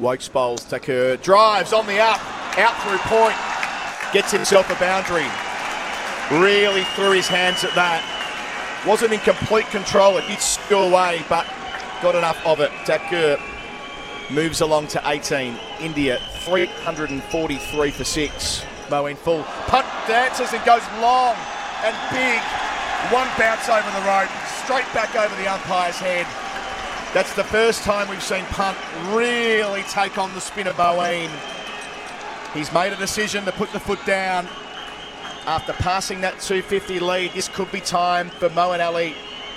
Wokes bowls, Thakur drives on the up, out through point, gets himself a boundary. Really threw his hands at that. Wasn't in complete control, it did steal away, but got enough of it. Thakur moves along to 18. India 343 for 6. Moeen full. Punt dances and goes long and big. One bounce over the rope, straight back over the umpire's head. That's the first time we've seen Punt really take on the spinner Moeen. He's made a decision to put the foot down. After passing that 250 lead, this could be time for Moeen Ali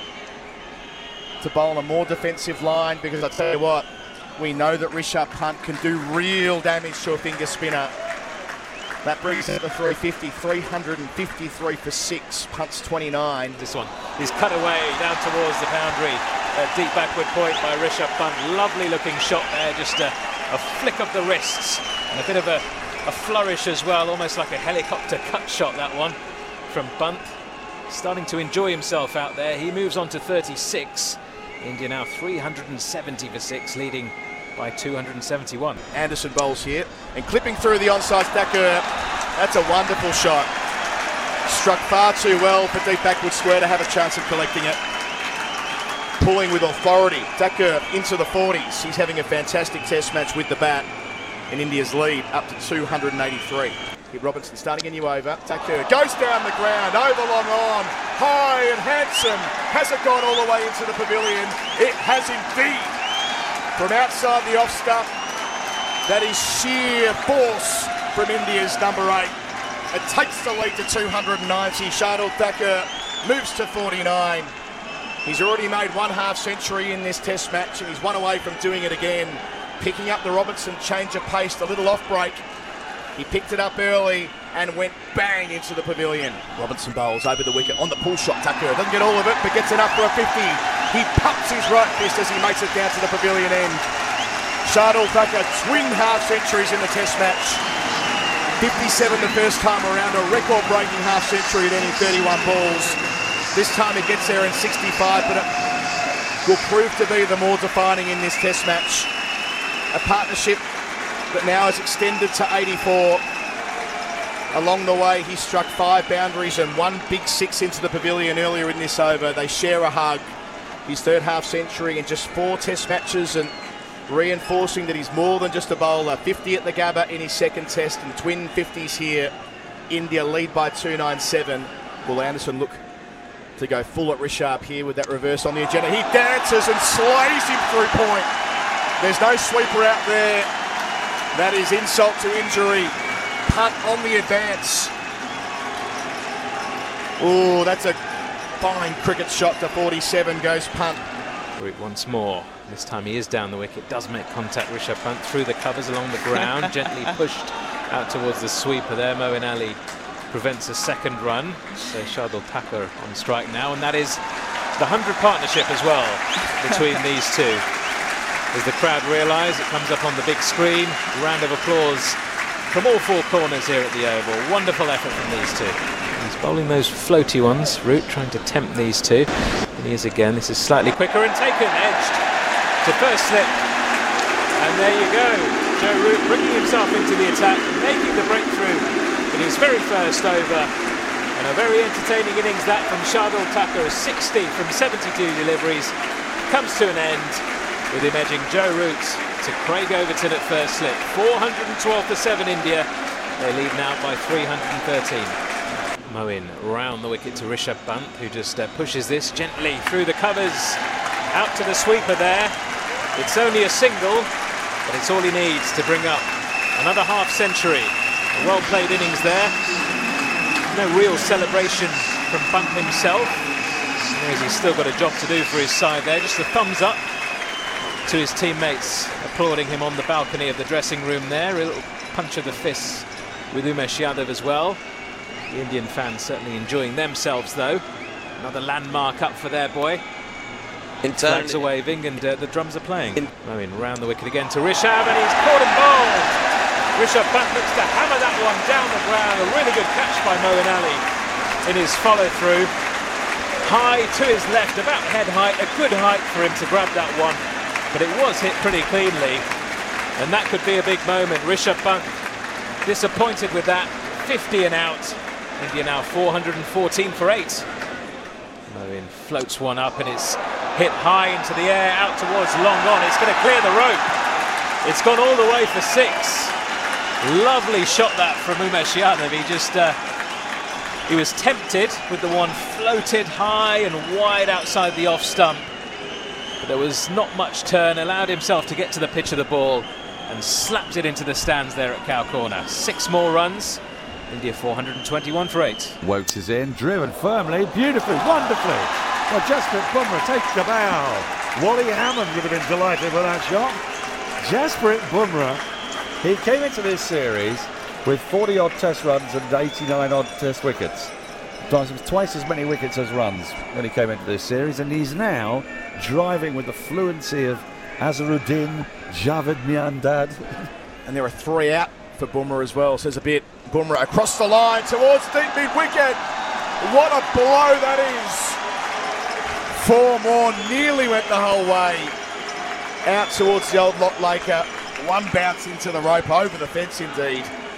to bowl a more defensive line, because I tell you what, we know that Rishabh Pant can do real damage to a finger spinner. That brings it to 350, 353 for 6, Punt's 29. This one is cut away down towards the boundary. A deep backward point by Rishabh Pant. Lovely looking shot there, just a flick of the wrists and a bit of a flourish as well, almost like a helicopter cut shot, that one from Pant. Starting to enjoy himself out there. He moves on to 36. India now 370 for 6, leading by 271. Anderson bowls here and clipping through the onside Thakur. That's a wonderful shot. Struck far too well for deep backward square to have a chance of collecting it. Pulling with authority. Thakur into the 40s. He's having a fantastic test match with the bat. And India's lead up to 283. Hit Robinson starting a new over. Thakur goes down the ground, over long on, high and handsome. Has it gone all the way into the pavilion? It has indeed. From outside the off stump, that is sheer force from India's number 8. It takes the lead to 290. Shardul Thakur moves to 49. He's already made one half century in this test match, and he's one away from doing it again. Picking up the Robinson change of pace, the little off break. He picked it up early and went bang into the pavilion. Robinson bowls over the wicket on the pull shot. Thakur doesn't get all of it, but gets it up for a 50. He pumps his right fist as he makes it down to the pavilion end. Shardul Thakur, twin half centuries in the test match. 57 the first time around, a record-breaking half century at any 31 balls. This time he gets there in 65, but it will prove to be the more defining in this test match. A partnership that now is extended to 84. Along the way, he struck 5 boundaries and 1 big 6 into the pavilion earlier in this over. They share a hug. His third half century in just 4 test matches, and reinforcing that he's more than just a bowler. 50 at the Gabba in his second test and twin 50s here. India lead by 297. Will Anderson look to go full at Rishabh here with that reverse on the agenda? He dances and slays him through point. There's no sweeper out there. That is insult to injury. Punt on the advance. Oh, that's a fine cricket shot to 47, goes Punt. Once more. This time he is down the wicket, does make contact. Rishabh Pant through the covers along the ground, gently pushed out towards the sweeper there. Moeen Ali prevents a second run. So Shardul Thakur on strike now, and that is the 100 partnership as well between these two. As the crowd realise, it comes up on the big screen. A round of applause from all 4 corners here at the Oval. Wonderful effort from these two. He's bowling those floaty ones, Root trying to tempt these two. And he is again. This is slightly quicker and taken, edged to first slip. And there you go. Joe Root bringing himself into the attack, making the breakthrough in his very first over. And a very entertaining innings that from Shardul Thakur. 60 from 72 deliveries. Comes to an end with him edging Joe Root to Craig Overton at first slip. 412 for 7 India. They lead now by 313. Moeen round the wicket to Rishabh Pant, who just pushes this gently through the covers. Out to the sweeper there. It's only a single, but it's all he needs to bring up another half century. A well-played innings there. No real celebration from Pant himself. He knows he's still got a job to do for his side there. Just a thumbs up to his teammates applauding him on the balcony of the dressing room there. A little punch of the fist with Umesh Yadav as well. The Indian fans certainly enjoying themselves though. Another landmark up for their boy. Flags are waving and the drums are playing. Moeen round the wicket again to Rishabh, and he's caught and bowled. Rishabh Pant looks to hammer that one down the ground. A really good catch by Moeen Ali in his follow through. High to his left, about head height, a good height for him to grab that one. But it was hit pretty cleanly. And that could be a big moment. Rishabh Pant disappointed with that. 50 and out. India now 414 for 8. Moeen floats one up and it's hit high into the air, out towards long on. It's going to clear the rope. It's gone all the way for 6. Lovely shot that from Umesh Yadav. He was tempted with the one floated high and wide outside the off stump. But there was not much turn, allowed himself to get to the pitch of the ball and slapped it into the stands there at Cow Corner. 6 more runs. India 421 for 8. Woakes is in, driven firmly, beautifully, wonderfully. Well, Jasprit Bumrah takes the bow. Wally Hammond would have been delighted with that shot. Jasprit Bumrah, he came into this series with 40-odd test runs and 89-odd test wickets. Twice as many wickets as runs when he came into this series, and he's now driving with the fluency of Azharuddin Javed Miandad. And there are 3 out for Bumrah as well, says a bit. Bumrah across the line towards deep mid-wicket. What a blow that is. 4 more, nearly went the whole way. Out towards the old Lot Laker. One bounce into the rope, over the fence indeed.